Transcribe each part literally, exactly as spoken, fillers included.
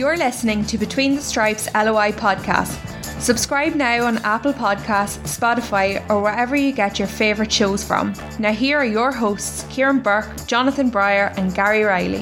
You're listening to Between the Stripes L O I podcast. Subscribe now on Apple Podcasts, Spotify, or wherever you get your favourite shows from. Now here are your hosts, Kieran Burke, Jonathan Breyer and Gary Riley.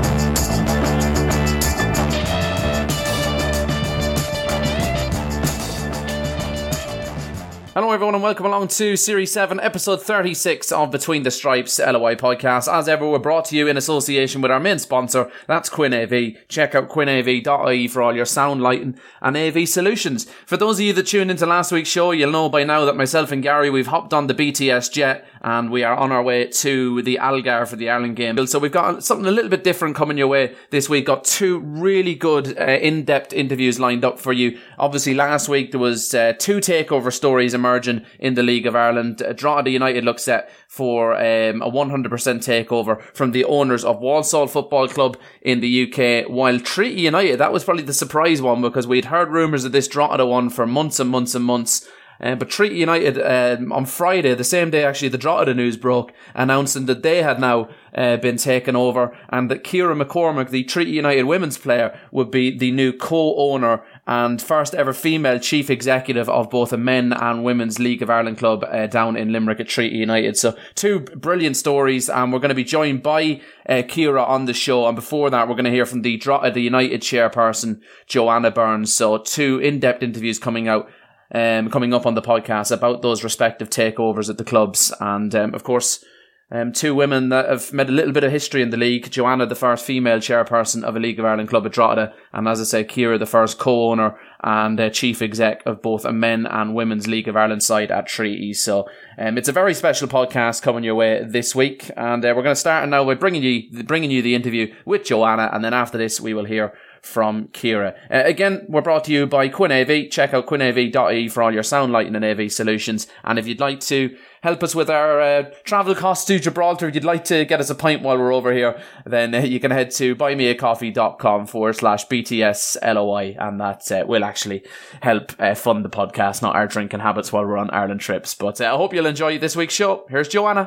Hello everyone and welcome along to Series seven, Episode thirty-six of Between the Stripes L O I podcast. As ever, we're brought to you in association with our main sponsor, that's Quinn A V. Check out quinn a v dot I E for all your sound, lighting and A V solutions. For those of you that tuned into last week's show, you'll know by now that myself and Gary, we've hopped on the B T S jet and we are on our way to the Algarve for the Ireland game. So we've got something a little bit different coming your way this week. Got two really good uh, in-depth interviews lined up for you. Obviously last week there was uh, two takeover stories emerging in the League of Ireland. Uh, Drogheda United looks set for um, a one hundred percent takeover from the owners of Walsall Football Club in the U K, while Treaty United, that was probably the surprise one because we'd heard rumours of this Drogheda one for months and months and months. Um, but Treaty United, um, on Friday, the same day actually the Drogheda news broke, announcing that they had now uh, been taken over and that Ciara McCormack, the Treaty United women's player, would be the new co-owner and first ever female chief executive of both a men and women's League of Ireland club uh, down in Limerick at Treaty United. So two brilliant stories, and we're going to be joined by uh, Ciara on the show. And before that, we're going to hear from the Drogheda United chairperson, Joanna Burns. So two in-depth interviews coming out Um, coming up on the podcast about those respective takeovers at the clubs. And um, of course, um, two women that have made a little bit of history in the league. Joanna, the first female chairperson of a League of Ireland club at Drogheda, and as I say, Ciara, the first co-owner and uh, chief exec of both a men and women's League of Ireland side at Treaty. So um, it's a very special podcast coming your way this week, and uh, we're going to start now by bringing you bringing you the interview with Joanna, and then after this we will hear from Ciara. Uh, again, we're brought to you by Quinn A V. Check out quinn a v dot I E for all your sound, lighting and A V solutions. And if you'd like to help us with our uh, travel costs to Gibraltar, if you'd like to get us a pint while we're over here, then uh, you can head to buymeacoffee.com forward slash BTSLOI, and that uh, will actually help uh, fund the podcast, not our drinking habits while we're on Ireland trips. But uh, I hope you'll enjoy this week's show. Here's Joanna.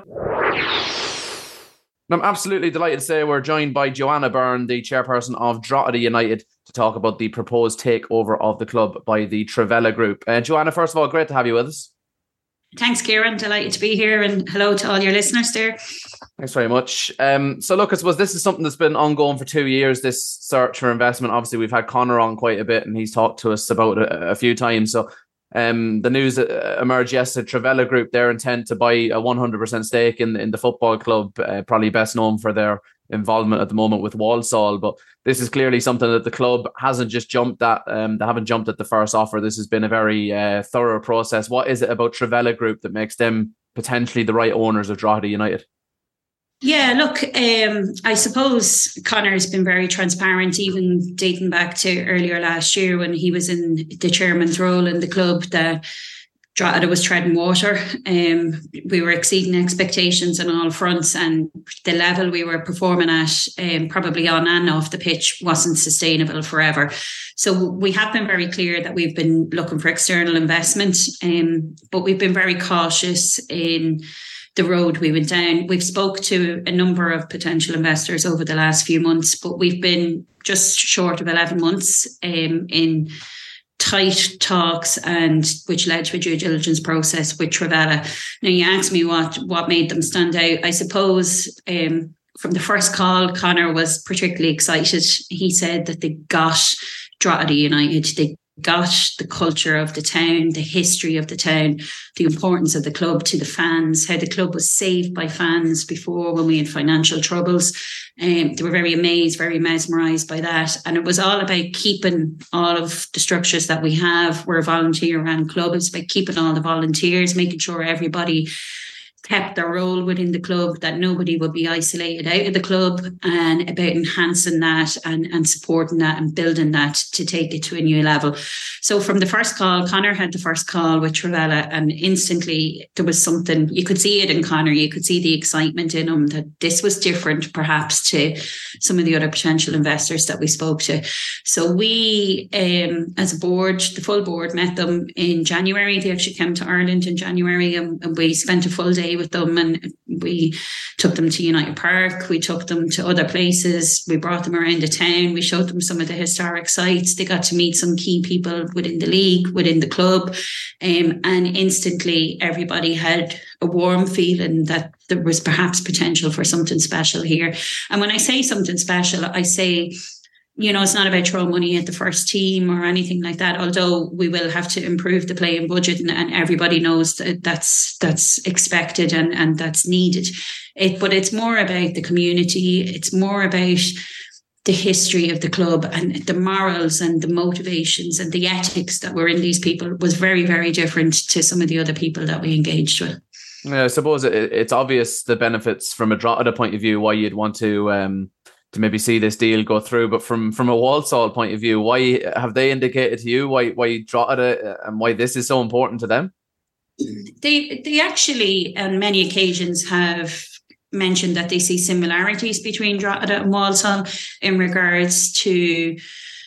I'm absolutely delighted to say we're joined by Joanna Byrne, the chairperson of Drogheda United, to talk about the proposed takeover of the club by the Trivela Group. Uh, Joanna, first of all, great to have you with us. Thanks, Kieran. Delighted to be here, and hello to all your listeners there. Thanks very much. Um, so look, I suppose this is something that's been ongoing for two years, this search for investment. Obviously, we've had Conor on quite a bit and he's talked to us about it a, a few times. So Um, the news emerged yesterday, Trivela Group, their intent to buy a one hundred percent stake in, in the football club, uh, probably best known for their involvement at the moment with Walsall. But this is clearly something that the club hasn't just jumped at. Um, they haven't jumped at the first offer. This has been a very uh, thorough process. What is it about Trivela Group that makes them potentially the right owners of Drogheda United? Yeah, look, um, I suppose Conor has been very transparent, even dating back to earlier last year when he was in the chairman's role in the club, that Drogheda was treading water. Um, we were exceeding expectations on all fronts, and the level we were performing at, um, probably on and off the pitch, wasn't sustainable forever. So we have been very clear that we've been looking for external investment, um, but we've been very cautious in the road we went down. We've spoke to a number of potential investors over the last few months, but we've been just short of eleven months um, in tight talks, and which led to a due diligence process with Trivela. Now, you asked me what what made them stand out. I suppose um, from the first call, Conor was particularly excited. He said that they got Drogheda United, they got the culture of the town, the history of the town, the importance of the club to the fans, how the club was saved by fans before when we had financial troubles. Um, they were very amazed, very mesmerised by that. And it was all about keeping all of the structures that we have. We're a volunteer-run club. It's about keeping all the volunteers, making sure everybody kept their role within the club, that nobody would be isolated out of the club, and about enhancing that and, and supporting that and building that to take it to a new level. So from the first call, Conor had the first call with Trivela, and instantly there was something, you could see it in Conor, you could see the excitement in him that this was different perhaps to some of the other potential investors that we spoke to. So we, um, as a board, the full board met them in January. They actually came to Ireland in January, and, and we spent a full day stay with them, and we took them to United Park, we took them to other places, we brought them around the town, we showed them some of the historic sites. They got to meet some key people within the league, within the club, um, and instantly everybody had a warm feeling that there was perhaps potential for something special here. And when I say something special, I say, you know, it's not about throwing money at the first team or anything like that, although we will have to improve the playing budget, and, and everybody knows that that's that's expected and, and that's needed. It, but it's more about the community. It's more about the history of the club, and the morals and the motivations and the ethics that were in these people was very, very different to some of the other people that we engaged with. Yeah, I suppose it, it's obvious the benefits from a Drogheda point of view, why you'd want to... Um... to maybe see this deal go through, but from from a Walsall point of view, why have they indicated to you why why Drogheda and why this is so important to them? They they actually on many occasions have mentioned that they see similarities between Drogheda and Walsall in regards to,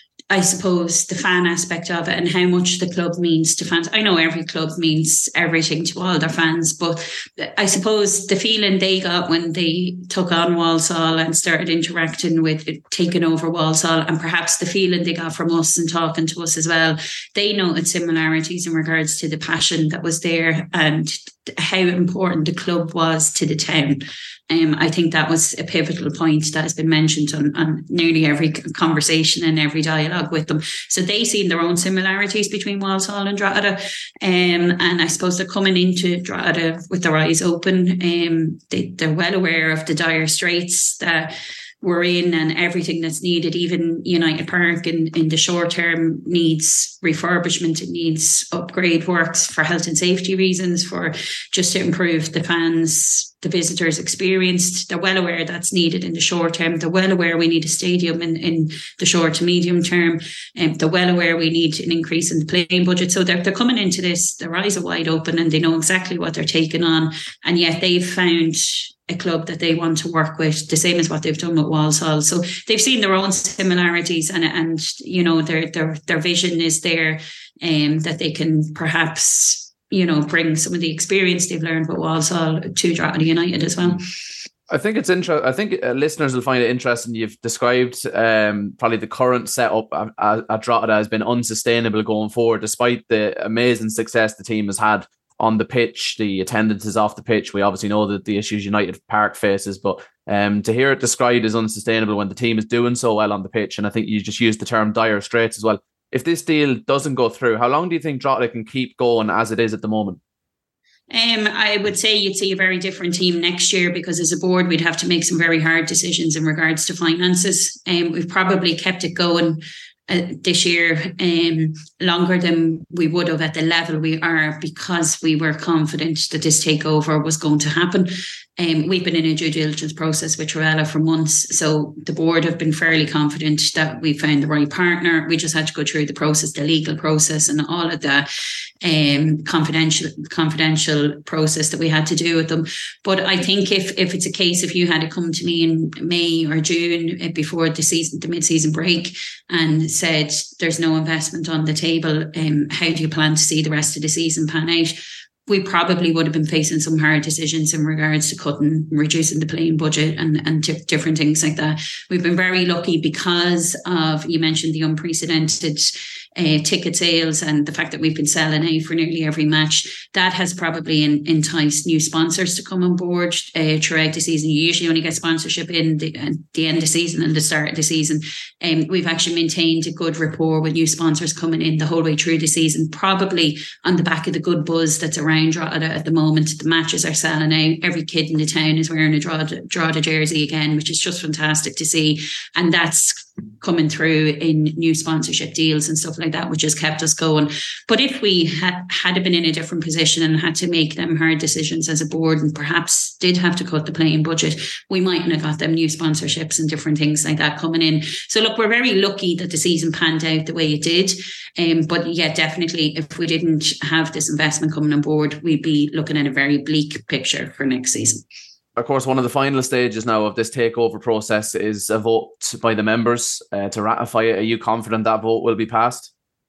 I suppose, the fan aspect of it and how much the club means to fans. I know every club means everything to all their fans, but I suppose the feeling they got when they took on Walsall and started interacting with it, taking over Walsall, and perhaps the feeling they got from us and talking to us as well, they noted similarities in regards to the passion that was there and how important the club was to the town. Um, I think that was a pivotal point that has been mentioned on, on nearly every conversation and every dialogue with them. So they see their own similarities between Walsall and Drogheda. Um, and I suppose they're coming into Drogheda with their eyes open. Um, they, they're well aware of the dire straits that we're in and everything that's needed. Even United Park in, in the short term needs refurbishment. It needs upgrade works for health and safety reasons, for just to improve the fans, the visitors' experience. They're well aware that's needed in the short term. They're well aware we need a stadium in, in the short to medium term. And um, they're well aware we need an increase in the playing budget. So they're, they're coming into this, their eyes are wide open and they know exactly what they're taking on. And yet they've found a club that they want to work with, the same as what they've done with Walsall. So they've seen their own similarities, and and you know their their their vision is there, um, that they can perhaps you know bring some of the experience they've learned with Walsall to Drogheda United as well. I think it's interesting. I think uh, listeners will find it interesting. You've described um, probably the current setup at, at Drogheda has been unsustainable going forward, despite the amazing success the team has had on the pitch. The attendance is off the pitch. We obviously know that the issues United Park faces, but um, to hear it described as unsustainable when the team is doing so well on the pitch, and I think you just used the term dire straits as well. If this deal doesn't go through, how long do you think Drogheda can keep going as it is at the moment? Um, I would say you'd see a very different team next year, because as a board we'd have to make some very hard decisions in regards to finances. Um, we've probably kept it going Uh, this year um, longer than we would have at the level we are, because we were confident that this takeover was going to happen. Um, we've been in a due diligence process with Trewella for months, so the board have been fairly confident that we found the right partner. We just had to go through the process, the legal process and all of the um, confidential confidential process that we had to do with them. But I think if if it's a case, if you had to come to me in May or June before the season, the mid-season break, and said there's no investment on the table, um, how do you plan to see the rest of the season pan out? We probably would have been facing some hard decisions in regards to cutting, reducing the playing budget and, and t- different things like that. We've been very lucky because of, you mentioned the unprecedented uh, ticket sales and the fact that we've been selling out for nearly every match. That has probably in, enticed new sponsors to come on board uh, throughout the season. You usually only get sponsorship in the, uh, the end of the season and the start of the season. Um, we've actually maintained a good rapport with new sponsors coming in the whole way through the season, probably on the back of the good buzz that's around Drogheda at the moment. The matches are selling out. Every kid in the town is wearing a Drogheda, Drogheda jersey again, which is just fantastic to see. And that's coming through in new sponsorship deals and stuff like that, which has kept us going. But if we ha- had been in a different position and had to make them hard decisions as a board and perhaps did have to cut the playing budget, we mightn't have got them new sponsorships and different things like that coming in. So look, we're very lucky that the season panned out the way it did. Um, but yeah, definitely, if we didn't have this investment coming on board, we'd be looking at a very bleak picture for next season. Of course, one of the final stages now of this takeover process is a vote by the members uh, to ratify it. Are you confident that vote will be passed?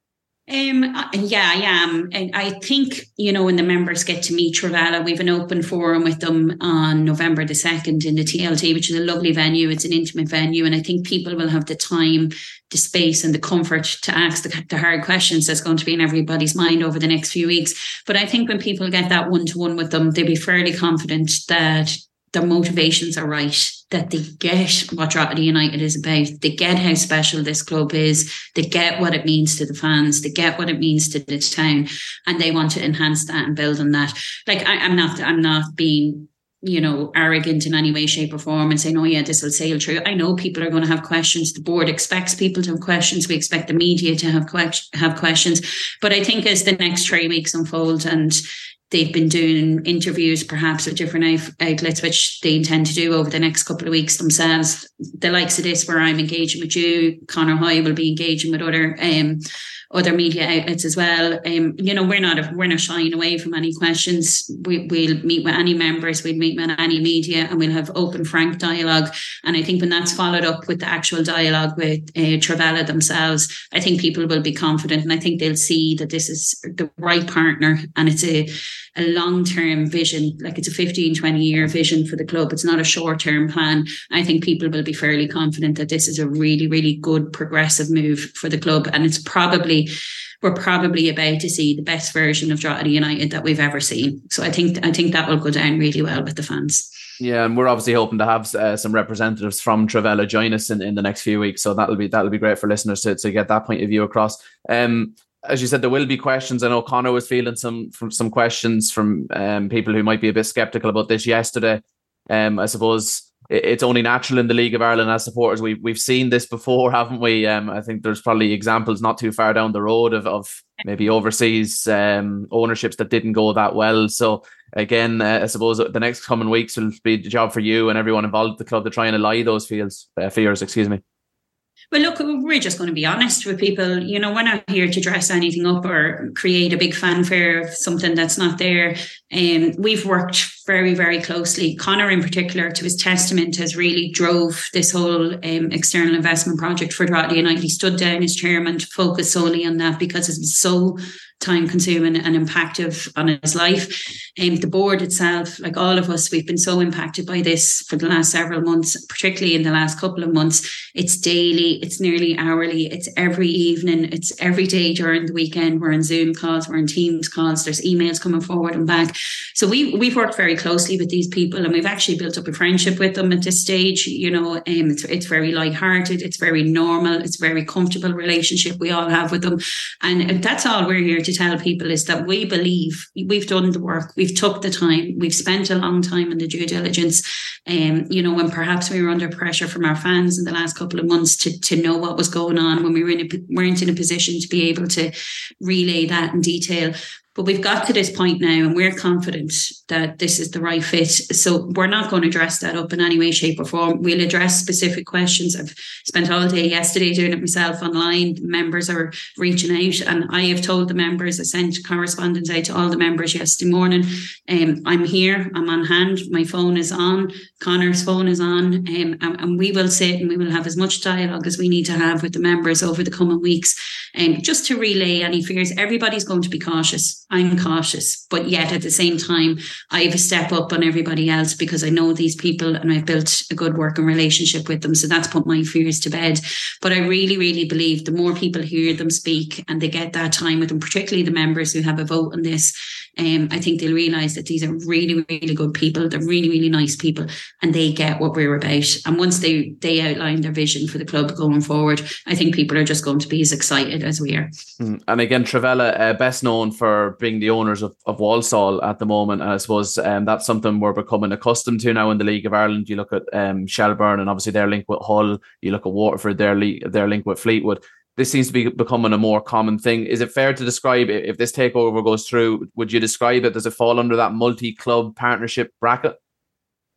Um, yeah, I am. And I think, you know, when the members get to meet Trevella, we have an open forum with them on November the second in the T L T, which is a lovely venue. It's an intimate venue. And I think people will have the time, the space and the comfort to ask the, the hard questions that's going to be in everybody's mind over the next few weeks. But I think when people get that one-to-one with them, they'll be fairly confident that their motivations are right, that they get what Drogheda United is about. They get how special this club is. They get what it means to the fans. They get what it means to the town, and they want to enhance that and build on that. Like I, I'm not, I'm not being, you know, arrogant in any way, shape, or form and saying, "Oh yeah, this will sail through." I know people are going to have questions. The board expects people to have questions. We expect the media to have que- have questions. But I think as the next three weeks unfold and they've been doing interviews perhaps with different outlets, which they intend to do over the next couple of weeks themselves. The likes of this, where I'm engaging with you, Conor Hoy will be engaging with other um, other media outlets as well. Um, you know, we're not we're not shying away from any questions. We, we'll meet with any members, we'll meet with any media, and we'll have open, frank dialogue. And I think when that's followed up with the actual dialogue with uh, Trevella themselves, I think people will be confident, and I think they'll see that this is the right partner, and it's a a long-term vision, like it's a fifteen, twenty year vision for the club. It's not a short-term plan. I think people will be fairly confident that this is a really, really good progressive move for the club. And it's probably, we're probably about to see the best version of Drogheda United that we've ever seen. So I think, I think that will go down really well with the fans. Yeah, and we're obviously hoping to have uh, some representatives from Trevella join us in, in the next few weeks. So that'll be, that'll be great for listeners to, to get that point of view across. Um, As you said, there will be questions. I know Conor was feeling some from some questions from um, people who might be a bit sceptical about this yesterday. Um, I suppose it, it's only natural in the League of Ireland as supporters. We, we've seen this before, haven't we? Um, I think there's probably examples not too far down the road of, of maybe overseas um, ownerships that didn't go that well. So again, uh, I suppose the next coming weeks will be the job for you and everyone involved at the club to try and allay those fears, uh, fears, excuse me. Well, look, we're just going to be honest with people. You know, we're not here to dress anything up or create a big fanfare of something that's not there. Um, we've worked very, very closely. Conor in particular, to his testament, has really drove this whole um, external investment project for Drogheda United. He stood down as chairman to focus solely on that because it's so time consuming and impactful on his life. Um, the board itself, like all of us, we've been so impacted by this for the last several months, particularly in the last couple of months. It's daily, it's nearly hourly, it's every evening, it's every day during the weekend. We're on Zoom calls, we're on Teams calls, there's emails coming forward and back. So we, we've worked very closely with these people, and we've actually built up a friendship with them at this stage. You know, um, it's, it's very lighthearted, it's very normal, it's a very comfortable relationship we all have with them. And that's all we're here to to tell people, is that we believe we've done the work, we've took the time, we've spent a long time in the due diligence. Um, you know, when perhaps we were under pressure from our fans in the last couple of months to, to know what was going on, when we were in a, weren't in a position to be able to relay that in detail. But we've got to this point now, and we're confident that this is the right fit. So we're not going to dress that up in any way, shape or form. We'll address specific questions. I've spent all day yesterday doing it myself online. Members are reaching out, and I have told the members, I sent correspondence out to all the members yesterday morning. Um, I'm here, I'm on hand, my phone is on, Conor's phone is on, um, and, and we will sit and we will have as much dialogue as we need to have with the members over the coming weeks, um, just to relay any fears. Everybody's going to be cautious. I'm cautious, but yet at the same time, I have a step up on everybody else because I know these people and I've built a good working relationship with them. So that's put my fears to bed. But I really, really believe the more people hear them speak and they get that time with them, particularly the members who have a vote on this, um, I think they'll realise that these are really, really good people. They're really, really nice people, and they get what we're about. And once they, they outline their vision for the club going forward, I think people are just going to be as excited as we are. And again, Trevella, uh, best known for being the owners of, of Walsall at the moment. And I suppose um, that's something we're becoming accustomed to now in the League of Ireland. You look at um, Shelbourne and obviously their link with Hull. You look at Waterford, their, le- their link with Fleetwood. This seems to be becoming a more common thing. Is it fair to describe, if this takeover goes through, would you describe it, does it fall under that multi-club partnership bracket?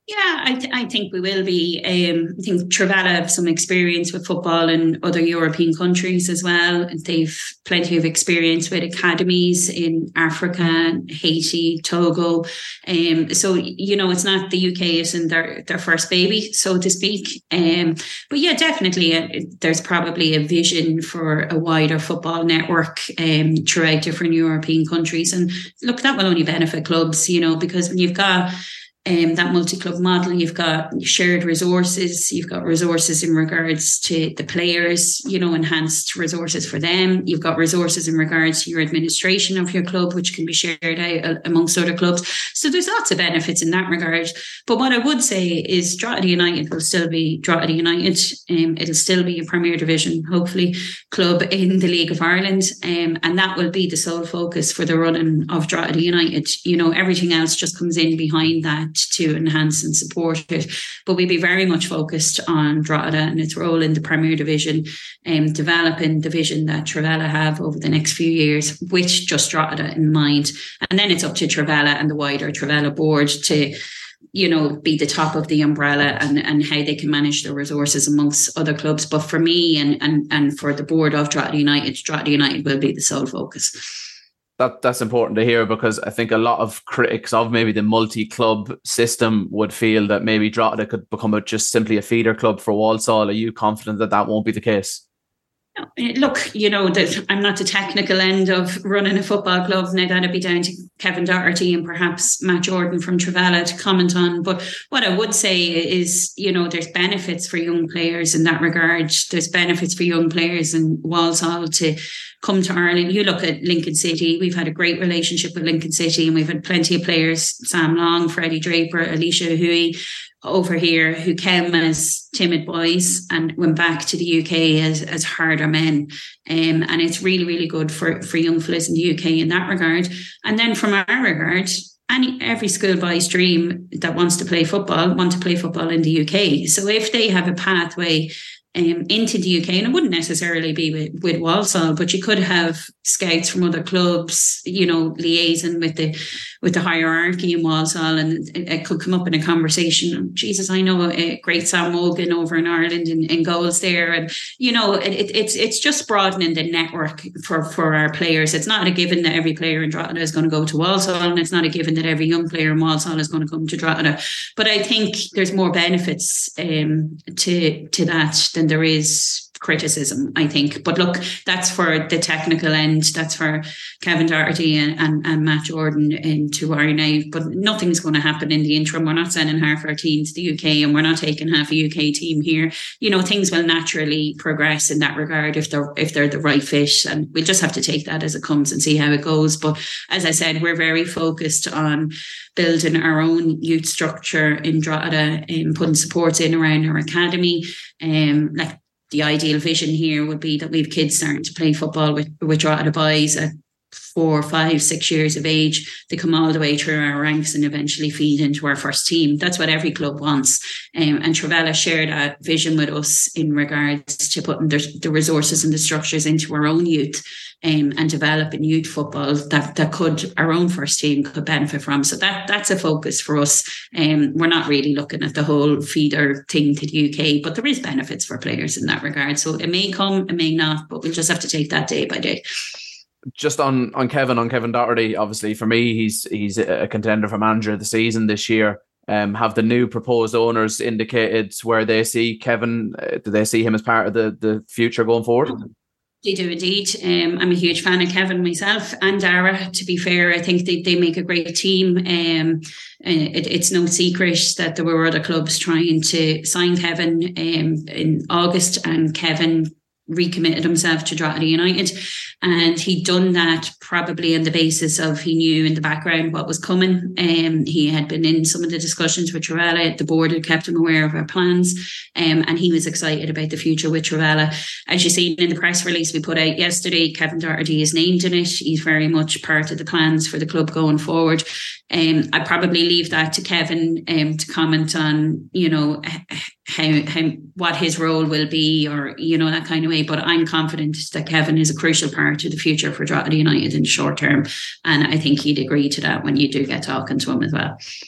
Yeah, I, th- I think we will be. Um, I think Trevella have some experience with football in other European countries as well. They've plenty of experience with academies in Africa, Haiti, Togo. Um, so, you know, it's not the U K isn't their, their first baby, so to speak. Um, but yeah, definitely uh, there's probably a vision for a wider football network um, throughout different European countries. And look, that will only benefit clubs, you know, because when you've got Um, that multi-club model, you've got shared resources, you've got resources in regards to the players, you know, enhanced resources for them. You've got resources in regards to your administration of your club, which can be shared out amongst other clubs. So there's lots of benefits in that regard. But what I would say is Drogheda United will still be Drogheda United. Um, it'll still be a Premier Division, hopefully, club in the League of Ireland. Um, and that will be the sole focus for the running of Drogheda United. You know, everything else just comes in behind that to enhance and support it. But we'd be very much focused on Drogheda and its role in the Premier Division, and um, developing the vision that Trevella have over the next few years with just Drogheda in mind. And then it's up to Trevella and the wider Trevella board to, you know, be the top of the umbrella and, and how they can manage the resources amongst other clubs. But for me and, and, and for the board of Drogheda United, Drogheda United will be the sole focus. That that's important to hear, because I think a lot of critics of maybe the multi-club system would feel that maybe Drogheda could become a, just simply a feeder club for Walsall. Are you confident that that won't be the case? Look, you know, that I'm not the technical end of running a football club. Now that'd be down to Kevin Doherty and perhaps Matt Jordan from Trevella to comment on. But what I would say is, you know, there's benefits for young players in that regard. There's benefits for young players in Walsall to come to Ireland. You look at Lincoln City. We've had a great relationship with Lincoln City, and we've had plenty of players, Sam Long, Freddie Draper, Alicia Hui, over here who came as timid boys and went back to the U K as, as harder men. Um, and it's really, really good for, for young fellas in the U K in that regard. And then from our regard, any every schoolboy's dream that wants to play football, want to play football in the U K. So if they have a pathway Um, into the U K, and it wouldn't necessarily be with, with Walsall, but you could have scouts from other clubs, you know, liaising with the with the hierarchy in Walsall, and it, it could come up in a conversation. Jesus, I know a great Sam Morgan over in Ireland in, in goals there, and you know, it, it, it's it's just broadening the network for for our players. It's not a given that every player in Drogheda is going to go to Walsall, and it's not a given that every young player in Walsall is going to come to Drogheda. But I think there's more benefits um, to to that than there is criticism, I think. But look, that's for the technical end. That's for Kevin Doherty and, and, and Matt Jordan into our now. But nothing's going to happen in the interim. We're not sending half our team to the U K, and we're not taking half a U K team here. You know, things will naturally progress in that regard if they're if they're the right fit, and we'll just have to take that as it comes and see how it goes. But as I said, we're very focused on building our own youth structure in Drogheda and putting supports in around our academy. Um, like the ideal vision here would be that we have kids starting to play football with, with Drogheda boys at four, five, six years of age. They come all the way through our ranks and eventually feed into our first team. That's what every club wants. Um, and Trevella shared that vision with us in regards to putting the, the resources and the structures into our own youth. Um, and developing youth football that that could our own first team could benefit from. So that that's a focus for us. Um, we're not really looking at the whole feeder thing to the U K, but there is benefits for players in that regard. So it may come, it may not, but we'll just have to take that day by day. Just on on Kevin, on Kevin Doherty, obviously for me, he's he's a contender for manager of the season this year. Um, have the new proposed owners indicated where they see Kevin? Uh, do they see him as part of the, the future going forward? They do indeed. Um, I'm a huge fan of Kevin myself and Dara. To be fair, I think they, they make a great team. Um, it, it's no secret that there were other clubs trying to sign Kevin um, in August, and Kevin recommitted himself to Drogheda United, and he'd done that probably on the basis of he knew in the background what was coming. Um, he had been in some of the discussions with Trevella. The board had kept him aware of our plans, um, and he was excited about the future with Trevella. As you seen in the press release we put out yesterday, Kevin Doherty is named in it. He's very much part of the plans for the club going forward. Um, I probably leave that to Kevin um, to comment on, you know, how, how what his role will be, or you know, that kind of way. But I'm confident that Kevin is a crucial part of the future for Drogheda United in the short term, and I think he'd agree to that when you do get talking to him as well.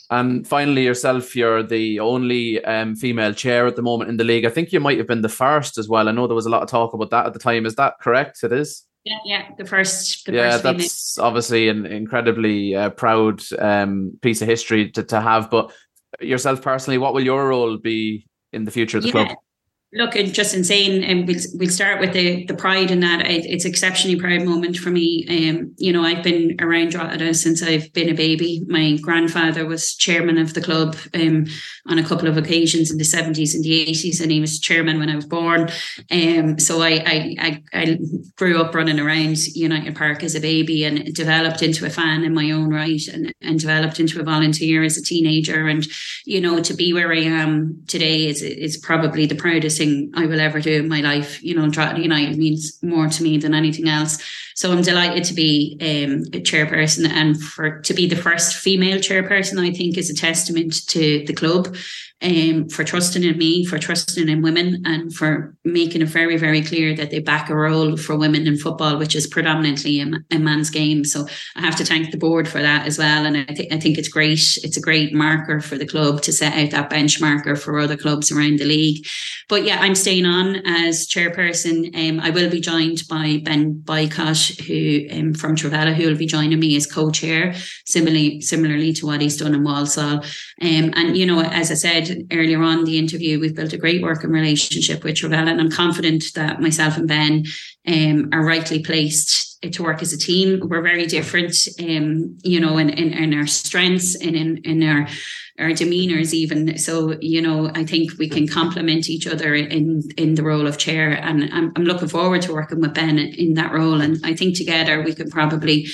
And finally, yourself, you're the only um, female chair at the moment in the league. I think you might have been the first as well. I know there was a lot of talk about that at the time. Is that correct? It is? Yeah, yeah, the first. The yeah, first that's female. Obviously an incredibly uh, proud um, piece of history to, to have. But yourself personally, what will your role be in the future of the yeah. club? Look, it's just insane, and we'll we'll start with the the pride in that. It, it's exceptionally proud moment for me. Um, you know, I've been around Drogheda since I've been a baby. My grandfather was chairman of the club um, on a couple of occasions in the seventies and the eighties, and he was chairman when I was born. Um, so I I I, I grew up running around United Park as a baby, and developed into a fan in my own right, and and developed into a volunteer as a teenager. And you know, to be where I am today is is probably the proudest thing I will ever do in my life. You know, Drogheda United means more to me than anything else. So I'm delighted to be um, a chairperson, and for to be the first female chairperson, I think is a testament to the club, um, for trusting in me, for trusting in women, and for making it very, very clear that they back a role for women in football, which is predominantly a, a man's game. So I have to thank the board for that as well. And I think I think it's great. It's a great marker for the club to set out that benchmarker for other clubs around the league. But yeah, I'm staying on as chairperson. Um, I will be joined by Ben Boycott, who um, from Travella, who will be joining me as co-chair, similarly similarly to what he's done in Walsall. Um, and you know, as I said earlier on in the interview, we've built a great working relationship with Travella, and I'm confident that myself and Ben um, are rightly placed to work as a team. We're very different, um, you know, in, in, in our strengths and in, in our our demeanours even. So, you know, I think we can complement each other in in the role of chair, and I'm, I'm looking forward to working with Ben in that role. And I think together we can probably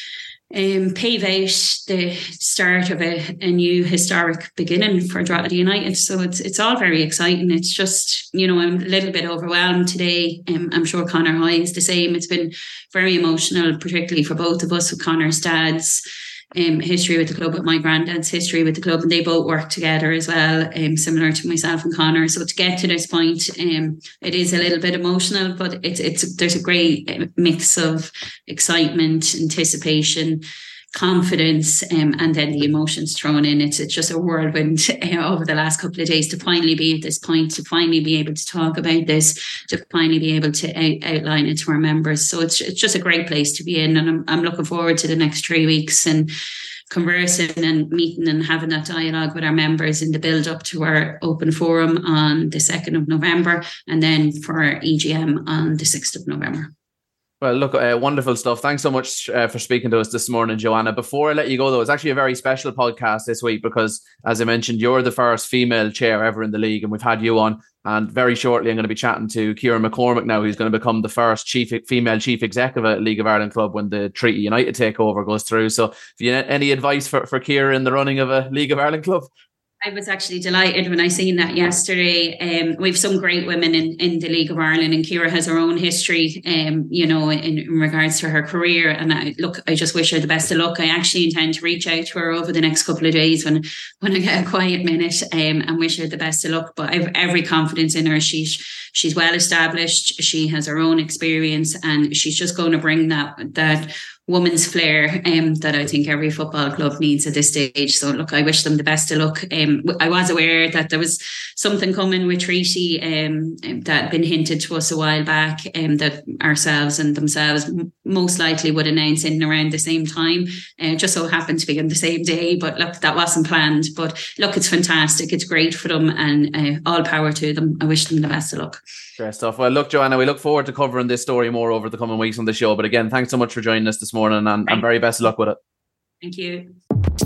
um, pave out the start of a, a new historic beginning for Drogheda United. So it's it's all very exciting. It's just, you know, I'm a little bit overwhelmed today. Um, I'm sure Conor Hoy is the same. It's been very emotional, particularly for both of us, with Conor's dad's Um, history with the club, with my granddad's history with the club, and they both work together as well, um, similar to myself and Conor. So to get to this point, um, it is a little bit emotional, but it's it's there's a great mix of excitement, anticipation, confidence, um, and then the emotions thrown in. It's it's just a whirlwind uh, over the last couple of days to finally be at this point, to finally be able to talk about this, to finally be able to out, outline it to our members. So it's it's just a great place to be in, and I'm I'm looking forward to the next three weeks and conversing and meeting and having that dialogue with our members in the build up to our open forum on the second of November, and then for our E G M on the sixth of November. Well, look, uh, wonderful stuff. Thanks so much uh, for speaking to us this morning, Joanna. Before I let you go, though, it's actually a very special podcast this week because, as I mentioned, you're the first female chair ever in the league, and we've had you on. And very shortly, I'm going to be chatting to Ciara McCormack now, who's going to become the first chief female chief executive at League of Ireland club when the Treaty United takeover goes through. So, if you have any advice for, for Ciara in the running of a League of Ireland club? I was actually delighted when I seen that yesterday. Um, we've some great women in, in the League of Ireland, and Ciara has her own history, um, you know, in, in regards to her career. And I, look, I just wish her the best of luck. I actually intend to reach out to her over the next couple of days when, when I get a quiet minute, um, and wish her the best of luck. But I have every confidence in her. She's she's well established. She has her own experience, and she's just going to bring that that. woman's flair um, that I think every football club needs at this stage. So look, I wish them the best of luck. Um, I was aware that there was something coming with Treaty um, that had been hinted to us a while back, um, that ourselves and themselves most likely would announce in and around the same time. Uh, just so happened to be on the same day, but look, that wasn't planned. But look, it's fantastic. It's great for them, and uh, all power to them. I wish them the best of luck. Great stuff. Well, look, Joanna, we look forward to covering this story more over the coming weeks on the show. But again, thanks so much for joining us this morning, and, and very best of luck with it. Thank you.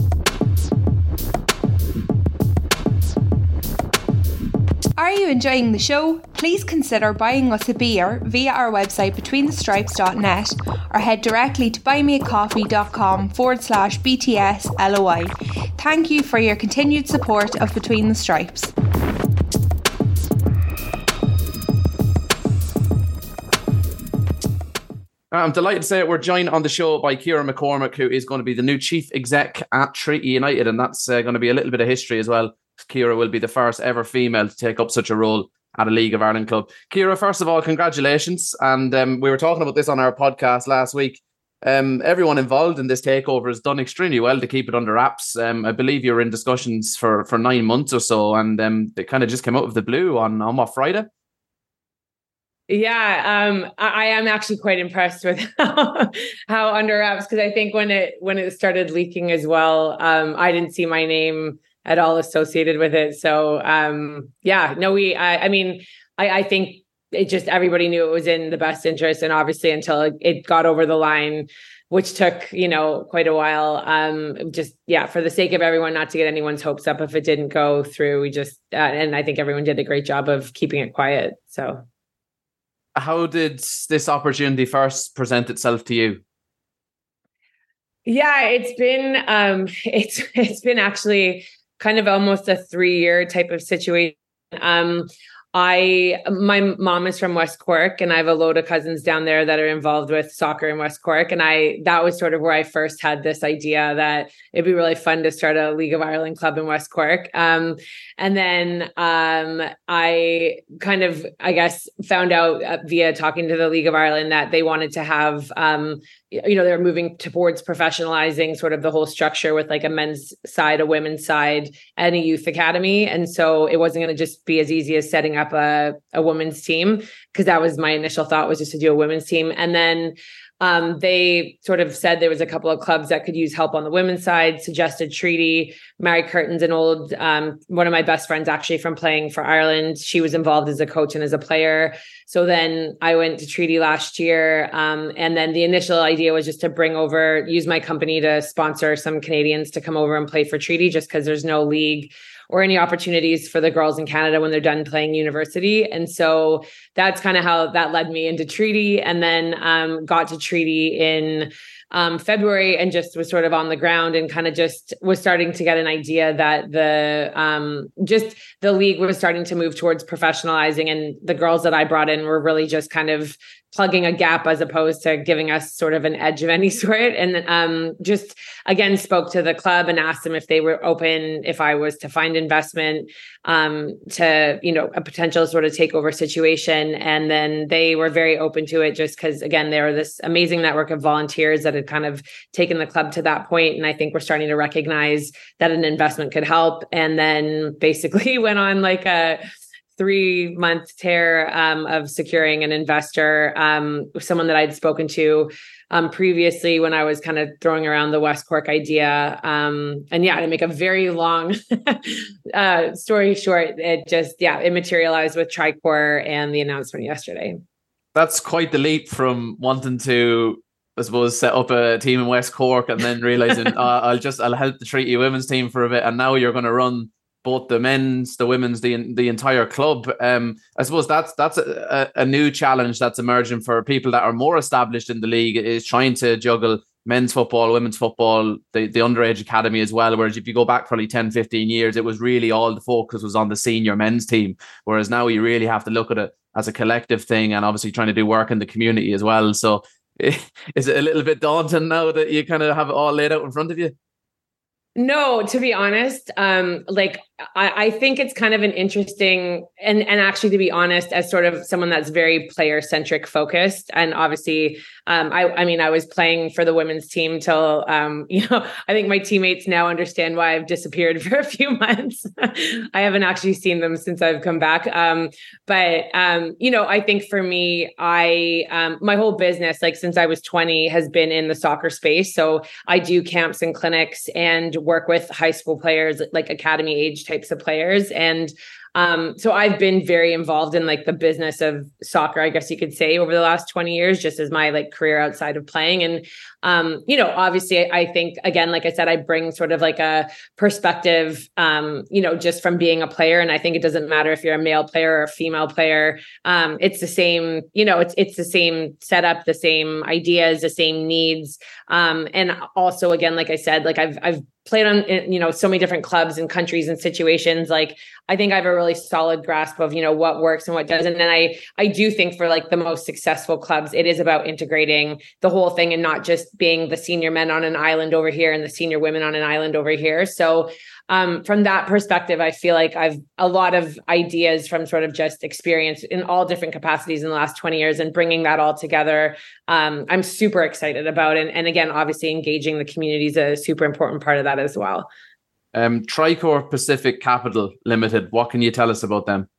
Are you enjoying the show? Please consider buying us a beer via our website between the stripes dot net, or head directly to buymeacoffee.com forward slash BTS LOI. Thank you for your continued support of Between the Stripes. I'm delighted to say we're joined on the show by Ciara McCormack, who is going to be the new chief exec at Treaty United, and that's uh, going to be a little bit of history as well. Ciara will be the first ever female to take up such a role at a League of Ireland club. Ciara, first of all, congratulations. And um, we were talking about this on our podcast last week. Um, everyone involved in this takeover has done extremely well to keep it under wraps. Um, I believe you were in discussions for, for nine months or so, and um, they kind of just came out of the blue on, on what, Friday? Yeah, um, I, I am actually quite impressed with how, how under wraps, because I think when it when it started leaking as well, um, I didn't see my name at all associated with it. So um, yeah, no, we. I, I mean, I, I think it just everybody knew it was in the best interest, and obviously until it, it got over the line, which took, you know, quite a while. Um, just, yeah, for the sake of everyone, not to get anyone's hopes up if it didn't go through, we just, uh, and I think everyone did a great job of keeping it quiet. So. How did this opportunity first present itself to you? Yeah, it's been, um, it's, it's been actually kind of almost a three year type of situation. Um, I, my mom is from West Cork, and I have a load of cousins down there that are involved with soccer in West Cork. And I, that was sort of where I first had this idea that it'd be really fun to start a League of Ireland club in West Cork. Um, and then um, I kind of, I guess, found out uh, via talking to the League of Ireland that they wanted to have, um, you know, they're moving towards professionalizing sort of the whole structure with like a men's side, a women's side, and a youth academy. And so it wasn't going to just be as easy as setting up a, a women's team, because that was my initial thought, was just to do a women's team. And then um, they sort of said there was a couple of clubs that could use help on the women's side, suggested Treaty. Mary Curtin's an old, um, one of my best friends actually from playing for Ireland. She was involved as a coach and as a player. So then I went to Treaty last year. Um, and then the initial idea was just to bring over, use my company to sponsor some Canadians to come over and play for Treaty, just because there's no league or any opportunities for the girls in Canada when they're done playing university. And so that's kind of how that led me into Treaty, and then um, got to Treaty in um, February, and just was sort of on the ground and kind of just was starting to get an idea that the um, just the league was starting to move towards professionalizing, and the girls that I brought in were really just kind of plugging a gap as opposed to giving us sort of an edge of any sort. And um, just, again, spoke to the club and asked them if they were open, if I was to find investment um, to, you know, a potential sort of takeover situation. And then they were very open to it, just because, again, they were this amazing network of volunteers that had kind of taken the club to that point. And I think we're starting to recognize that an investment could help. And then basically went on like a three month tear um, of securing an investor, um, someone that I'd spoken to um, previously when I was kind of throwing around the West Cork idea. Um, and yeah, to make a very long uh, story short, it just, yeah, it materialized with Tricor and the announcement yesterday. That's quite the leap from wanting to, I suppose, set up a team in West Cork and then realizing uh, I'll just, I'll help the Treaty women's team for a bit. And now you're going to run both the men's, the women's, the the entire club. Um, I suppose that's that's a, a new challenge that's emerging for people that are more established in the league, is trying to juggle men's football, women's football, the, the underage academy as well. Whereas if you go back probably ten, fifteen years, it was really all the focus was on the senior men's team. Whereas now you really have to look at it as a collective thing, and obviously trying to do work in the community as well. So is it a little bit daunting now that you kind of have it all laid out in front of you? No, to be honest, um, like I, I think it's kind of an interesting, and and actually, to be honest, as sort of someone that's very player centric focused, and obviously, um, I I mean, I was playing for the women's team till, um, you know, I think my teammates now understand why I've disappeared for a few months. I haven't actually seen them since I've come back, um, but um, you know, I think for me, I um, my whole business, like since I was twenty, has been in the soccer space. So I do camps and clinics and work with high school players, like academy age types of players. And um, so I've been very involved in like the business of soccer, I guess you could say, over the last twenty years, just as my like career outside of playing. And, um, you know, obviously I think, again, like I said, I bring sort of like a perspective, um, you know, just from being a player. And I think it doesn't matter if you're a male player or a female player. Um, it's the same, you know, it's, it's the same setup, the same ideas, the same needs. Um, and also, again, like I said, like I've, I've played on, you know, so many different clubs and countries and situations. Like I think I have a really solid grasp of, you know, what works and what doesn't. And I, I do think for like the most successful clubs, it is about integrating the whole thing and not just being the senior men on an island over here and the senior women on an island over here. So um, from that perspective, I feel like I've a lot of ideas from sort of just experience in all different capacities in the last twenty years and bringing that all together. Um, I'm super excited about it. And, and again, obviously engaging the community is a super important part of that as well. Um, Tricor Pacific Capital Limited. What can you tell us about them?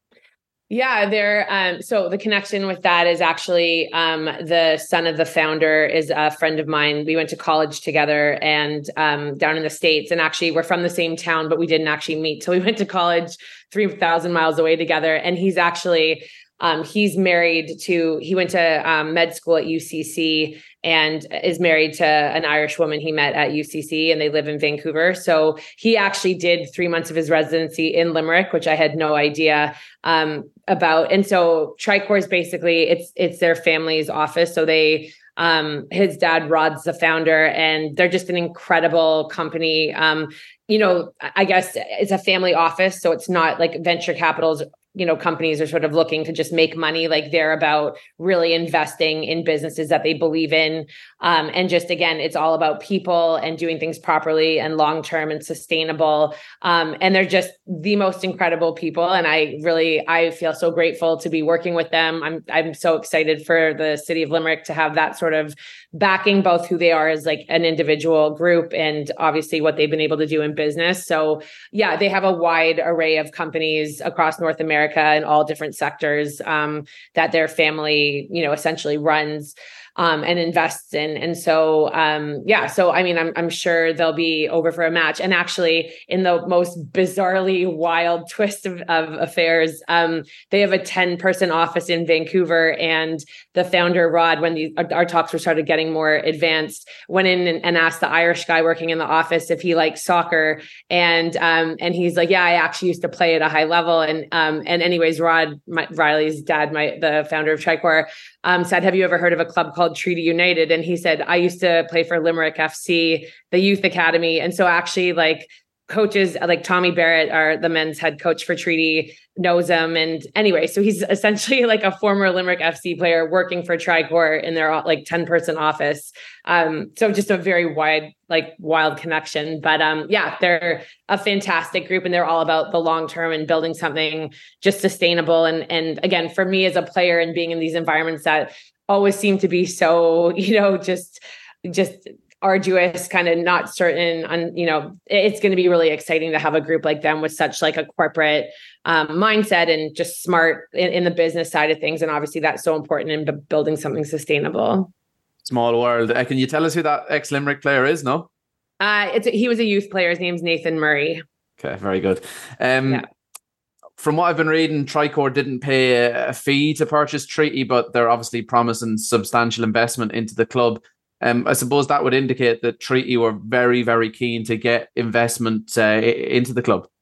Yeah, they're um, so the connection with that is actually um, the son of the founder is a friend of mine. We went to college together and um, down in the States, and actually we're from the same town, but we didn't actually meet till we went to college three thousand miles away together. And he's actually um, he's married to he went to um, med school at U C C and is married to an Irish woman he met at U C C, and they live in Vancouver. So he actually did three months of his residency in Limerick, which I had no idea um, about. And so Tricor is basically, it's it's their family's office. So they, um, his dad, Rod's the founder, and they're just an incredible company. Um, you know, I guess it's a family office, so it's not like venture capitals, you know, companies are sort of looking to just make money. Like they're about really investing in businesses that they believe in. Um, and just, again, it's all about people and doing things properly and long-term and sustainable. Um, and they're just the most incredible people. And I really, I feel so grateful to be working with them. I'm, I'm so excited for the city of Limerick to have that sort of backing, both who they are as like an individual group and obviously what they've been able to do in business. So yeah, they have a wide array of companies across North America in all different sectors um, that their family, you know, essentially runs um, and invests in. And so, um, yeah, so, I mean, I'm, I'm sure they'll be over for a match. And actually in the most bizarrely wild twist of, of affairs, um, they have a ten person office in Vancouver, and the founder, Rod, when the, our, our talks were started getting more advanced, went in and, and asked the Irish guy working in the office if he liked soccer. And, um, and he's like, yeah, I actually used to play at a high level. And, um, and anyways, Rod, my, Riley's dad, my, the founder of Tricor, um, said, have you ever heard of a club called Treaty United? And he said, I used to play for Limerick F C, the youth academy. And so actually, like, coaches like Tommy Barrett, are the men's head coach for Treaty, knows him. And anyway, so he's essentially like a former Limerick F C player working for Tricor in their like ten person office. Um, so just a very wide, like wild connection. But um, yeah, they're a fantastic group, and they're all about the long term and building something just sustainable. And and again, for me as a player and being in these environments that always seem to be so, you know, just just arduous, kind of not certain on, you know, it's going to be really exciting to have a group like them with such like a corporate um, mindset and just smart in, in the business side of things. And obviously that's so important in b- building something sustainable. Small world. Uh, can you tell us who that ex-Limerick player is? No? Uh, it's he was a youth player. His name's Nathan Murray. Okay, very good. Um, yeah. From what I've been reading, Tricor didn't pay a, a fee to purchase Treaty, but they're obviously promising substantial investment into the club. Um, I suppose that would indicate that Treaty were very, very keen to get investment uh, into the club.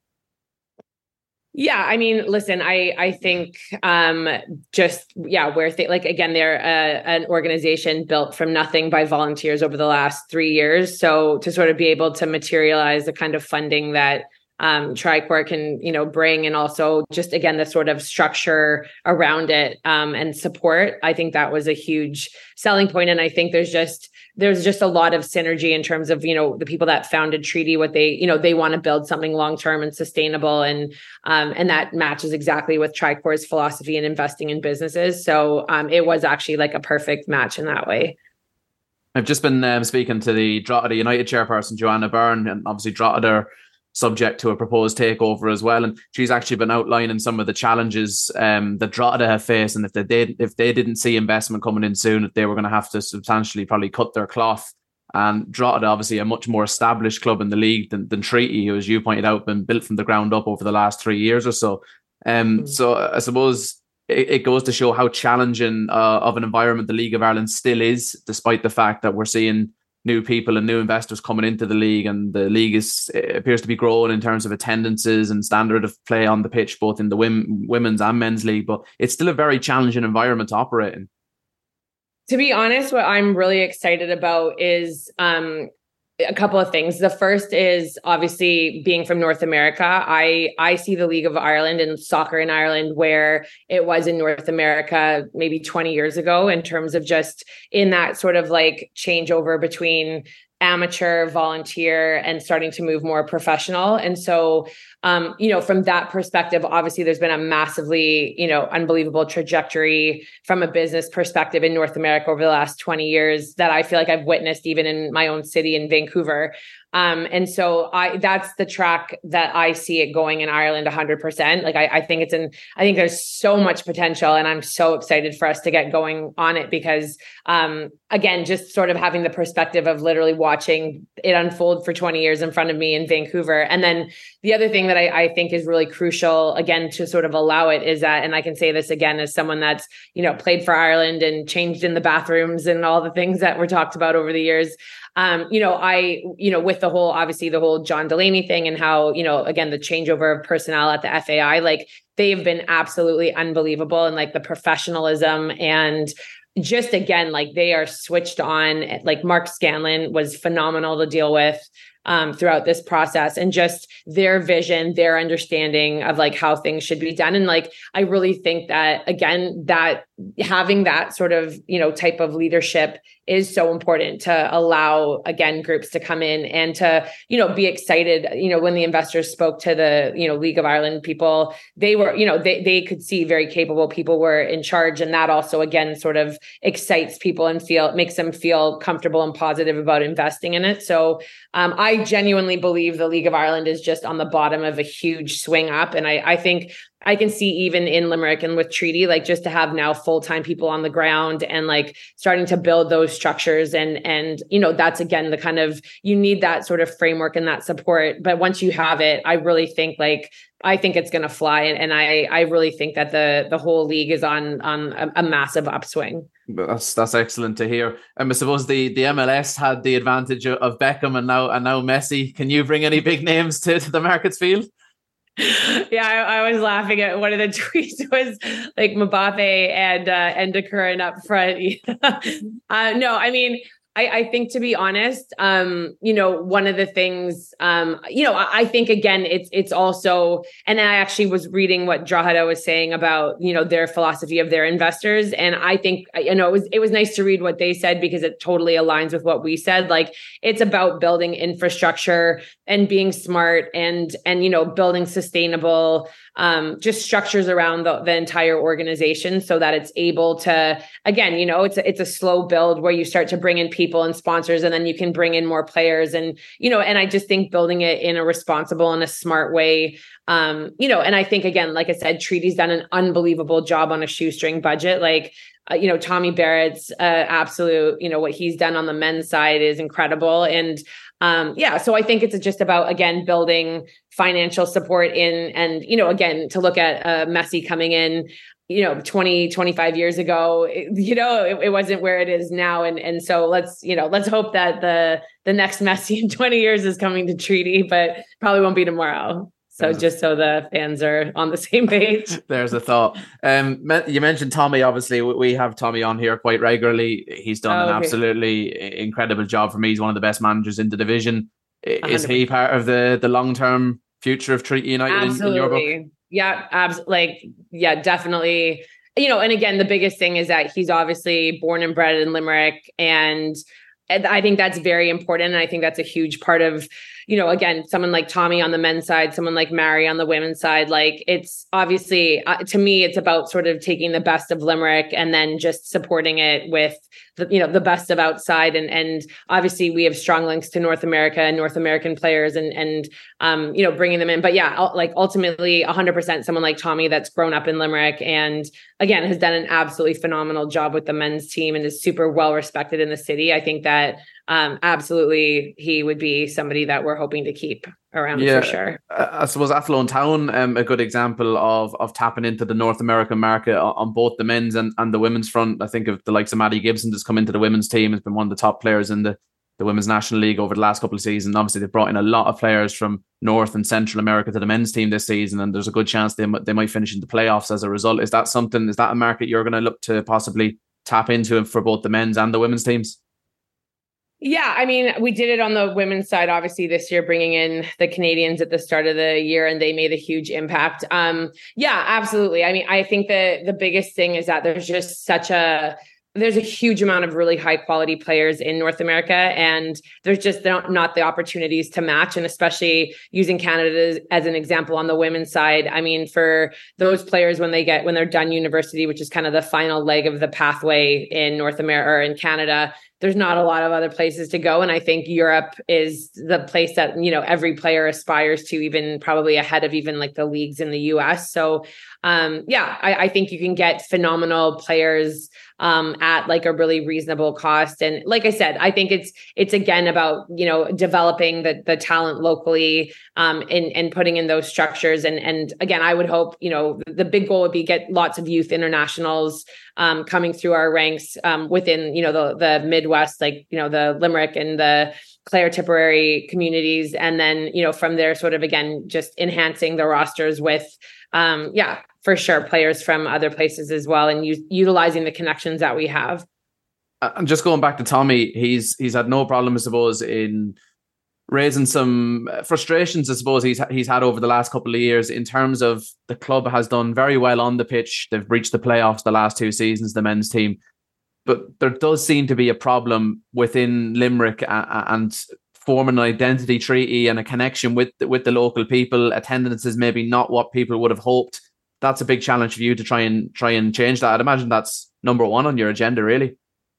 Yeah, I mean, listen, I I think um, just, yeah, where they, like, again, they're a, an organization built from nothing by volunteers over the last three years. So to sort of be able to materialize the kind of funding that um, Tricor can, you know, bring, and also just, again, the sort of structure around it um, and support, I think that was a huge selling point. And I think there's just, there's just a lot of synergy in terms of, you know, the people that founded Treaty, what they, you know, they want to build something long-term and sustainable. And, um, and that matches exactly with Tricor's philosophy in investing in businesses. So um, it was actually like a perfect match in that way. I've just been um, speaking to the Drogheda United chairperson, Joanna Byrne, and obviously Drogheda are subject to a proposed takeover as well. And she's actually been outlining some of the challenges um, that Drogheda have faced. And if they did, if they didn't see investment coming in soon, that they were going to have to substantially probably cut their cloth. And Drogheda, obviously a much more established club in the league than, than Treaty, who, as you pointed out, been built from the ground up over the last three years or so. Um, mm-hmm. So I suppose it, it goes to show how challenging uh, of an environment the League of Ireland still is, despite the fact that we're seeing new people and new investors coming into the league, and the league is appears to be growing in terms of attendances and standard of play on the pitch, both in the women, women's and men's league. But it's still a very challenging environment to operate in. To be honest, what I'm really excited about is um, a couple of things. The first is obviously being from North America. I I see the League of Ireland and soccer in Ireland where it was in North America maybe twenty years ago, in terms of just in that sort of like changeover between amateur, volunteer, and starting to move more professional. And so, um, you know, from that perspective, obviously there's been a massively, you know, unbelievable trajectory from a business perspective in North America over the last twenty years that I feel like I've witnessed even in my own city in Vancouver. Um, and so I, that's the track that I see it going in Ireland one hundred percent. Like, I, I think it's in, I think there's so much potential, and I'm so excited for us to get going on it because, um, again, just sort of having the perspective of literally watching it unfold for twenty years in front of me in Vancouver. And then the other thing that I, I think is really crucial, again, to sort of allow it is that, and I can say this again as someone that's, you know, played for Ireland and changed in the bathrooms and all the things that were talked about over the years. Um, you know, I, you know, with the whole, obviously the whole John Delaney thing and how, you know, again, the changeover of personnel at the F A I, like they have been absolutely unbelievable, and like the professionalism and just, again, like they are switched on. Like Mark Scanlon was phenomenal to deal with um, throughout this process, and just their vision, their understanding of like how things should be done. And like, I really think that, again, that having that sort of, you know, type of leadership is so important to allow, again, groups to come in and to, you know, be excited. You know, when the investors spoke to the, you know, League of Ireland people, they were, you know, they, they could see very capable people were in charge. And that also, again, sort of excites people and feel, makes them feel comfortable and positive about investing in it. So um, I genuinely believe the League of Ireland is just on the bottom of a huge swing up. And I, I think I can see even in Limerick and with Treaty, like just to have now full-time people on the ground and like starting to build those structures. And, and, you know, that's again, the kind of, you need that sort of framework and that support. But once you have it, I really think like, I think it's going to fly. And, and I, I really think that the, the whole league is on, on a, a massive upswing. That's that's excellent to hear. And I suppose the, the M L S had the advantage of Beckham and now and now Messi. Can you bring any big names to, to the Markets field? Yeah, I, I was laughing at one of the tweets was like Mbappe and uh, and De Curran up front. uh, no, I mean, I, I think to be honest, um, you know, one of the things, um, you know, I, I think again, it's it's also, and I actually was reading what Drogheda was saying about, you know, their philosophy of their investors, and I think, you know, it was it was nice to read what they said because it totally aligns with what we said. Like it's about building infrastructure and being smart and and you know building sustainable um, just structures around the, the entire organization so that it's able to, again, you know, it's a, it's a slow build where you start to bring in people and sponsors, and then you can bring in more players, and you know, and I just think building it in a responsible and a smart way. Um, you know, and I think again, like I said, Treaty's done an unbelievable job on a shoestring budget. Like, uh, you know, Tommy Barrett's uh, absolute, you know, what he's done on the men's side is incredible. And um, yeah, so I think it's just about, again, building financial support in, and, you know, again, to look at uh, Messi coming in, you know, twenty, twenty-five years ago, it, you know, it, it wasn't where it is now. And, and so let's, you know, let's hope that the, the next Messi in twenty years is coming to Treaty, but probably won't be tomorrow. So just so the fans are on the same page. There's a thought. Um, you mentioned Tommy. Obviously, we have Tommy on here quite regularly. He's done oh, okay. an absolutely incredible job for me. He's one of the best managers in the division. Is one hundred percent. He part of the, the long-term future of Treaty United in, in your book? Yeah, abs- like, yeah, definitely. You know, and again, the biggest thing is that he's obviously born and bred in Limerick, and I think that's very important. And I think that's a huge part of, you know, again, someone like Tommy on the men's side, someone like Mary on the women's side. Like it's obviously, uh, to me, it's about sort of taking the best of Limerick and then just supporting it with, the, you know, the best of outside. And, and obviously we have strong links to North America and North American players and, and um, you know, bringing them in. But yeah, like ultimately one hundred percent someone like Tommy that's grown up in Limerick and again, has done an absolutely phenomenal job with the men's team and is super well respected in the city. I think that Um, absolutely, he would be somebody that we're hoping to keep around yeah, for sure. I suppose Athlone Town, um, a good example of of tapping into the North American market on, on both the men's and, and the women's front. I think of the likes of Maddie Gibson just come into the women's team, has been one of the top players in the, the Women's National League over the last couple of seasons. Obviously, they've brought in a lot of players from North and Central America to the men's team this season, and there's a good chance they, they might finish in the playoffs as a result. Is that something, is that a market you're going to look to possibly tap into for both the men's and the women's teams? Yeah, I mean, we did it on the women's side, obviously, this year, bringing in the Canadians at the start of the year, and they made a huge impact. Um, yeah, absolutely. I mean, I think the the biggest thing is that there's just such a there's a huge amount of really high quality players in North America, and there's just not, not the opportunities to match. And especially using Canada as, as an example on the women's side. I mean, for those players, when they get, when they're done university, which is kind of the final leg of the pathway in North America or in Canada, there's not a lot of other places to go. And I think Europe is the place that, you know, every player aspires to, even probably ahead of even like the leagues in the U S. So um, yeah, I, I think you can get phenomenal players um, at like a really reasonable cost. And like I said, I think it's, it's again about, you know, developing the the talent locally um, and, and putting in those structures. And, and again, I would hope, you know, the big goal would be get lots of youth internationals um, coming through our ranks um, within, you know, the, the Midwest, like, you know, the Limerick and the Clare, Tipperary communities. And then, you know, from there, sort of, again, just enhancing the rosters with, um, yeah, for sure, players from other places as well, and u- utilizing the connections that we have. And just going back to Tommy, he's he's had no problem, I suppose, in raising some frustrations, I suppose, he's he's had over the last couple of years in terms of the club has done very well on the pitch. They've reached the playoffs the last two seasons, the men's team. But there does seem to be a problem within Limerick and forming an identity treaty and a connection with with the local people. Attendance is maybe not what people would have hoped. That's a big challenge for you to try and try and change that. I'd imagine that's number one on your agenda, really.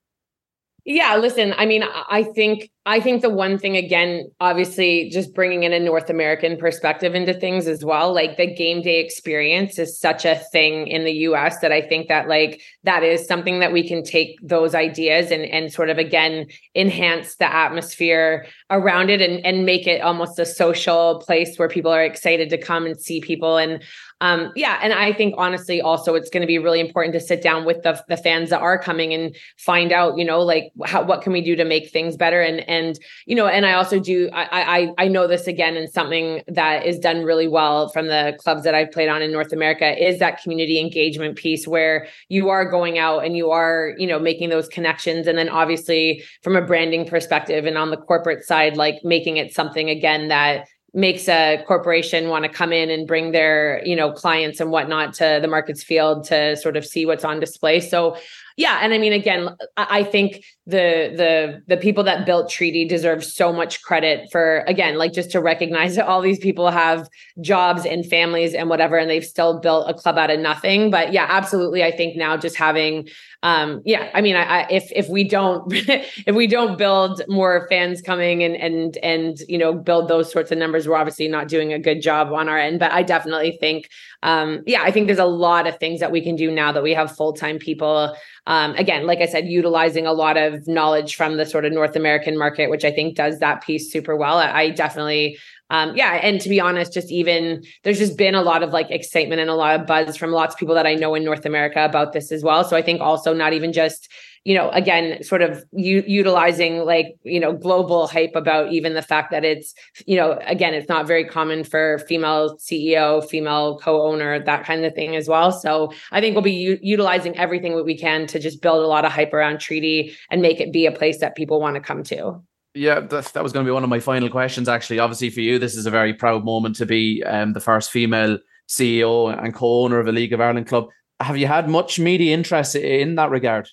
Yeah, listen, I mean, I think I think the one thing, again, obviously just bringing in a North American perspective into things as well, like the game day experience is such a thing in the U S that I think that like that is something that we can take those ideas and and sort of, again, enhance the atmosphere around it and, and make it almost a social place where people are excited to come and see people. And Um, yeah. And I think honestly, also, it's going to be really important to sit down with the, the fans that are coming and find out, you know, like how, what can we do to make things better? And, and, you know, and I also do, I, I, I know this again, and something that is done really well from the clubs that I've played on in North America is that community engagement piece where you are going out and you are, you know, making those connections. And then obviously from a branding perspective and on the corporate side, like making it something again that makes a corporation want to come in and bring their, you know, clients and whatnot to the Markets Field to sort of see what's on display. So yeah. And I mean, again, I think the the the people that built Treaty deserve so much credit for, again, like just to recognize that all these people have jobs and families and whatever, and they've still built a club out of nothing. But yeah, absolutely. I think now just having, um, yeah, I mean, I, I, if if we don't if we don't build more fans coming and and and you know build those sorts of numbers, we're obviously not doing a good job on our end. But I definitely think, um, yeah, I think there's a lot of things that we can do now that we have full-time people. Um, again, like I said, utilizing a lot of knowledge from the sort of North American market, which I think does that piece super well. I, I definitely, um, yeah. And to be honest, just even there's just been a lot of like excitement and a lot of buzz from lots of people that I know in North America about this as well. So I think also not even just, you know, again, sort of u- utilizing like, you know, global hype about even the fact that it's, you know, again, it's not very common for female C E O, female co-owner, that kind of thing as well. So I think we'll be u- utilizing everything that we can to just build a lot of hype around Treaty and make it be a place that people want to come to. Yeah, that, that was going to be one of my final questions, actually. Obviously, for you, this is a very proud moment to be um, the first female C E O and co-owner of a League of Ireland club. Have you had much media interest in that regard?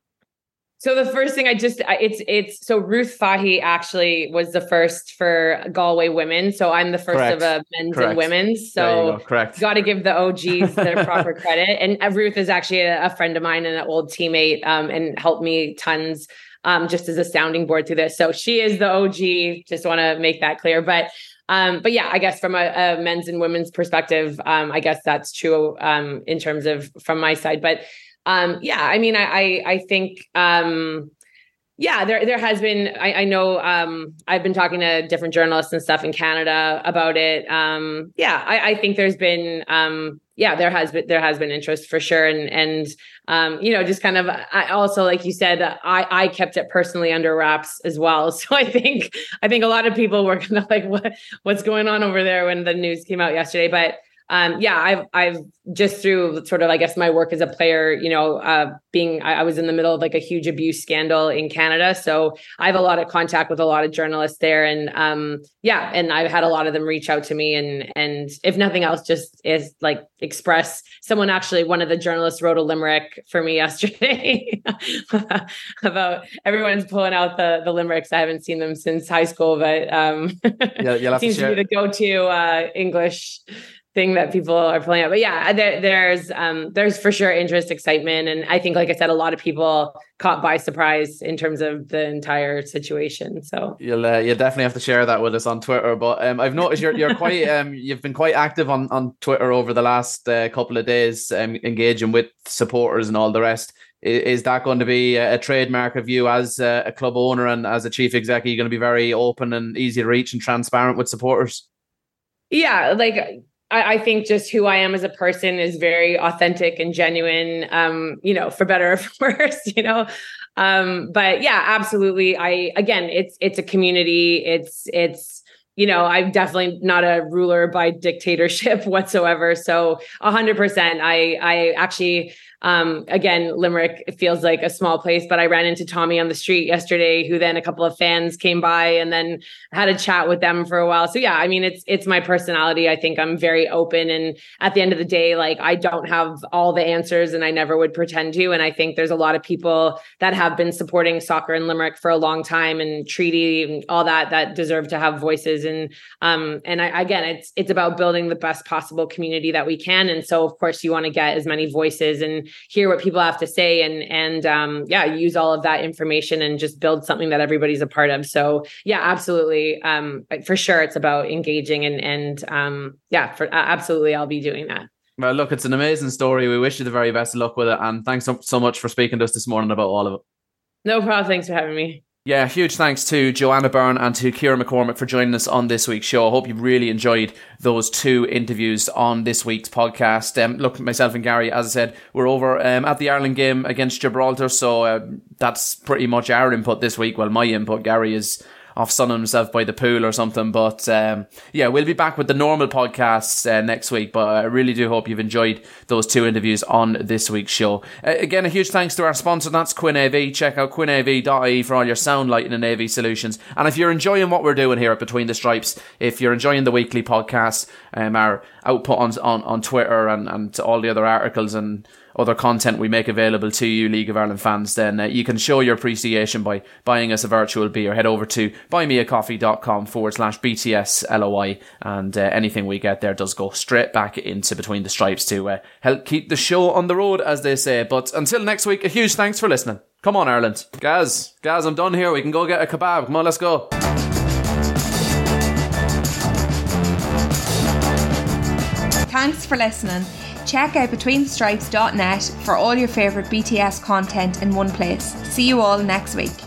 So the first thing I just, it's, it's, so Ruth Fahy actually was the first for Galway women. So I'm the first Correct. of a men's Correct. and women's. So go. Correct. Got to give the O Gs their proper credit. And Ruth is actually a, a friend of mine and an old teammate um, and helped me tons um, just as a sounding board through this. So she is the O G, just want to make that clear. But Um, but yeah, I guess from a, a men's and women's perspective, um, I guess that's true um, in terms of from my side. But um, yeah, I mean, I I, I think um, yeah, there there has been. I, I know um, I've been talking to different journalists and stuff in Canada about it. Um, yeah, I, I think there's been. Um, yeah, there has been there has been interest for sure, and and um, you know, just kind of. I also, like you said, I I kept it personally under wraps as well. So I think I think a lot of people were kind of like, what what's going on over there when the news came out yesterday. But um, yeah, I've, I've just through sort of, I guess, my work as a player, you know, uh, being, I, I was in the middle of like a huge abuse scandal in Canada. So I have a lot of contact with a lot of journalists there. And um, yeah, and I've had a lot of them reach out to me and, and if nothing else, just is like express. Someone actually, one of the journalists wrote a limerick for me yesterday about everyone's pulling out the, the limericks. I haven't seen them since high school, but um, yeah, you'll have seems to, to, to be the go-to uh, English thing that people are playing out. But yeah, there, there's um, there's for sure interest, excitement. And I think, like I said, a lot of people caught by surprise in terms of the entire situation. So you'll uh, you'll definitely have to share that with us on Twitter. But um, I've noticed you're you're quite um you've been quite active on, on Twitter over the last uh, couple of days, um, engaging with supporters and all the rest. Is, is that going to be a, a trademark of you as a, a club owner and as a chief exec? Are you going to be very open and easy to reach and transparent with supporters? Yeah, like I, I think just who I am as a person is very authentic and genuine, um, you know, for better or for worse, you know. Um, but yeah, absolutely. I, again, it's, it's a community. It's, it's, you know, I'm definitely not a ruler by dictatorship whatsoever. So a hundred percent, I, I actually, um, again, Limerick, it feels like a small place, but I ran into Tommy on the street yesterday, who then a couple of fans came by and then had a chat with them for a while. So yeah, I mean, it's, it's my personality. I think I'm very open. And at the end of the day, like I don't have all the answers and I never would pretend to. And I think there's a lot of people that have been supporting soccer in Limerick for a long time and treaty and all that, that deserve to have voices. And, um, and I, again, it's, it's about building the best possible community that we can. And so of course you want to get as many voices and hear what people have to say and, and, um, yeah, use all of that information and just build something that everybody's a part of. So yeah, absolutely. Um, for sure. It's about engaging and, and, um, yeah, for uh, absolutely. I'll be doing that. Well, look, it's an amazing story. We wish you the very best of luck with it. And thanks so, so much for speaking to us this morning about all of it. No problem. Thanks for having me. Yeah, huge thanks to Joanna Byrne and to Ciara McCormack for joining us on this week's show. I hope you really enjoyed those two interviews on this week's podcast. Um, look, myself and Gary, as I said, we're over um, at the Ireland game against Gibraltar, so uh, that's pretty much our input this week. Well, my input. Gary is off sunning himself by the pool or something. But um, yeah, we'll be back with the normal podcasts uh, next week. But I really do hope you've enjoyed those two interviews on this week's show. Uh, again, a huge thanks to our sponsor, that's Quinn A V. Check out quinn a v dot I E for all your sound lighting and A V solutions. And if you're enjoying what we're doing here at Between the Stripes, if you're enjoying the weekly podcast, um, our output on on, on Twitter and, and all the other articles and other content we make available to you, League of Ireland fans, then uh, you can show your appreciation by buying us a virtual beer. Head over to buymeacoffee.com forward slash BTSLOI, and uh, anything we get there does go straight back into Between the Stripes to uh, help keep the show on the road, as they say. But until next week, a huge thanks for listening. Come on, Ireland. Gaz, Gaz, I'm done here. We can go get a kebab. Come on, let's go. Thanks for listening. Check out between the stripes dot net for all your favourite B T S content in one place. See you all next week.